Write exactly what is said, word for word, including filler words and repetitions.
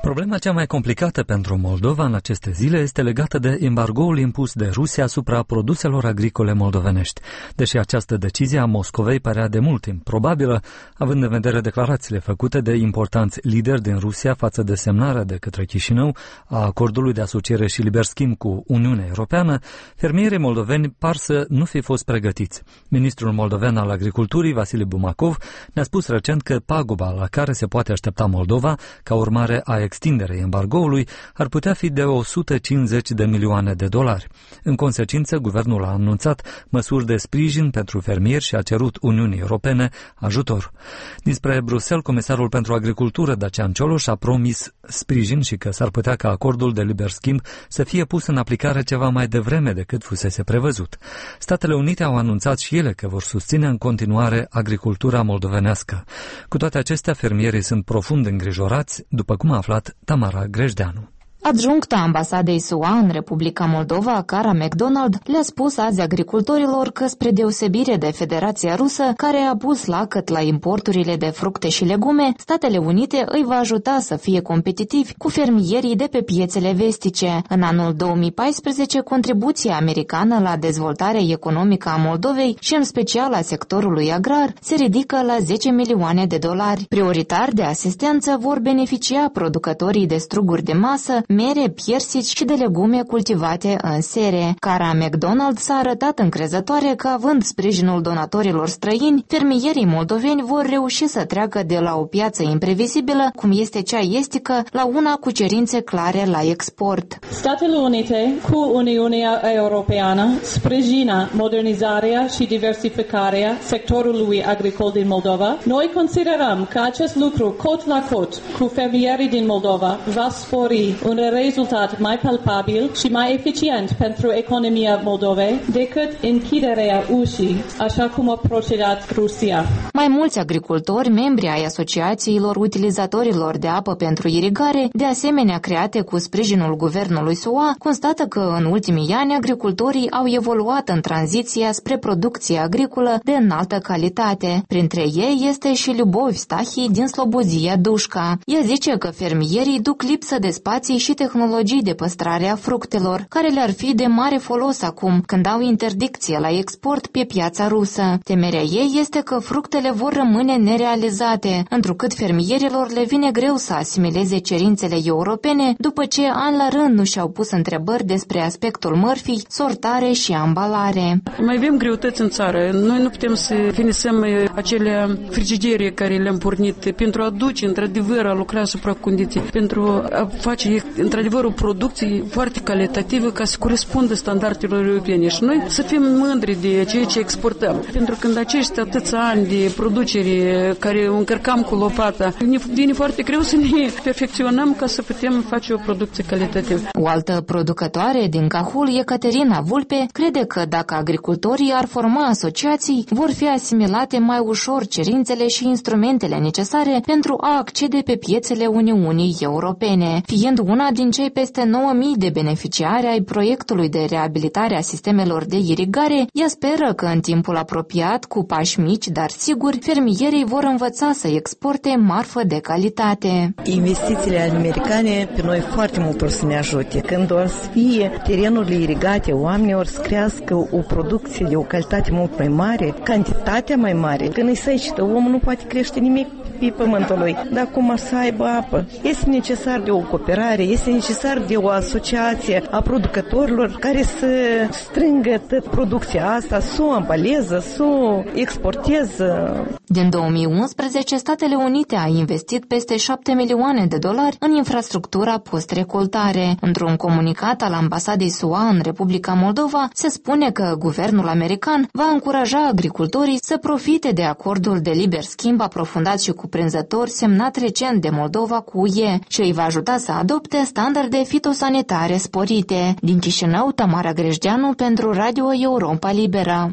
Problema cea mai complicată pentru Moldova în aceste zile este legată de embargoul impus de Rusia asupra produselor agricole moldovenești. Deși această decizie a Moscovei părea de mult timp probabilă, având în vedere declarațiile făcute de importanți lideri din Rusia față de semnarea de către Chișinău a acordului de asociere și liber schimb cu Uniunea Europeană, fermierii moldoveni par să nu fi fost pregătiți. Ministrul moldoven al Agriculturii, Vasile Bumacov, ne-a spus recent că paguba la care se poate aștepta Moldova, ca urmare a extinderei embargoului, ar putea fi de o sută cincizeci de milioane de dolari. În consecință, guvernul a anunțat măsuri de sprijin pentru fermieri și a cerut Uniunii Europene ajutor. Dinspre Bruxelles, comisarul pentru agricultură, Dacian Cioloș, a promis sprijin și că s-ar putea ca acordul de liber schimb să fie pus în aplicare ceva mai devreme decât fusese prevăzut. Statele Unite au anunțat și ele că vor susține în continuare agricultura moldovenească. Cu toate acestea, fermierii sunt profund îngrijorați, după cum a aflat Tamara Grejdeanu. Adjuncta ambasadei S U A în Republica Moldova, Cara McDonald, le-a spus azi agricultorilor că, spre deosebire de Federația Rusă, care a pus lacăt la importurile de fructe și legume, Statele Unite îi va ajuta să fie competitivi cu fermierii de pe piețele vestice. În anul două mii paisprezece, contribuția americană la dezvoltarea economică a Moldovei și în special a sectorului agrar se ridică la zece milioane de dolari. Prioritar de asistență vor beneficia producătorii de struguri de masă, mere, piersici și de legume cultivate în sere. Cara McDonald s-a arătat încrezătoare că, având sprijinul donatorilor străini, fermierii moldoveni vor reuși să treacă de la o piață imprevizibilă, cum este cea estică, la una cu cerințe clare la export. Statele Unite cu Uniunea Europeană sprijină modernizarea și diversificarea sectorului agricol din Moldova. Noi considerăm că acest lucru cot la cot cu fermierii din Moldova va spori un rezultat mai palpabil și mai eficient pentru economia Moldovei decât închiderea ușii, așa cum a procedat Rusia. Mai mulți agricultori, membri ai asociațiilor utilizatorilor de apă pentru irigare, de asemenea create cu sprijinul guvernului S U A, constată că în ultimii ani agricultorii au evoluat în tranziția spre producție agricolă de înaltă calitate. Printre ei este și Lyubov Stahi din Slobozia Dușca. El zice că fermierii duc lipsă de spații și tehnologii de păstrare a fructelor, care le-ar fi de mare folos acum, când au interdicție la export pe piața rusă. Temerea ei este că fructele vor rămâne nerealizate, întrucât fermierilor le vine greu să asimileze cerințele europene, după ce ani la rând nu și-au pus întrebări despre aspectul mărfii, sortare și ambalare. Mai avem greutăți în țară. Noi nu putem să finisăm acele frigidere care le-am pornit pentru a duce, într-adevăr, a lucra asupra condiții, pentru a face într-adevăr o producție foarte calitativă ca să corespundă standardelor europene și noi să fim mândri de ceea ce exportăm. Pentru că când acești atâția ani de producere care o încărcam cu lopata, ne vine foarte greu să ne perfecționăm ca să putem face o producție calitativă. O altă producătoare din Cahul, Ecaterina Vulpe, crede că dacă agricultorii ar forma asociații, vor fi asimilate mai ușor cerințele și instrumentele necesare pentru a accede pe piețele Uniunii Europene, fiind una din cei peste nouă mii de beneficiari ai proiectului de reabilitare a sistemelor de irigare. Ea speră că în timpul apropiat, cu pași mici, dar siguri, fermierii vor învăța să exporte marfă de calitate. Investițiile americane pe noi foarte mult o să ne ajute. Când o să fie terenurile irigate, oamenii o să crească o producție de o calitate mult mai mare, cantitatea mai mare. Când îi săcită, omul nu poate crește nimic pe pământul lui. Dar cum ar să aibă apă? Este necesar de o cooperare, este necesar de o asociație a producătorilor care să strângă tot producția asta, să o ambaleze, să o exporteze. Din două mii unsprezece, Statele Unite a investit peste șapte milioane de dolari în infrastructura post-recoltare. Într-un comunicat al ambasadei S U A în Republica Moldova, se spune că guvernul american va încuraja agricultorii să profite de acordul de liber schimb aprofundat și cuprinzător semnat recent de Moldova cu U E și îi va ajuta să adopte standarde fitosanitare sporite. Din Chișinău, Tamara Grejdeanu pentru Radio Europa Liberă.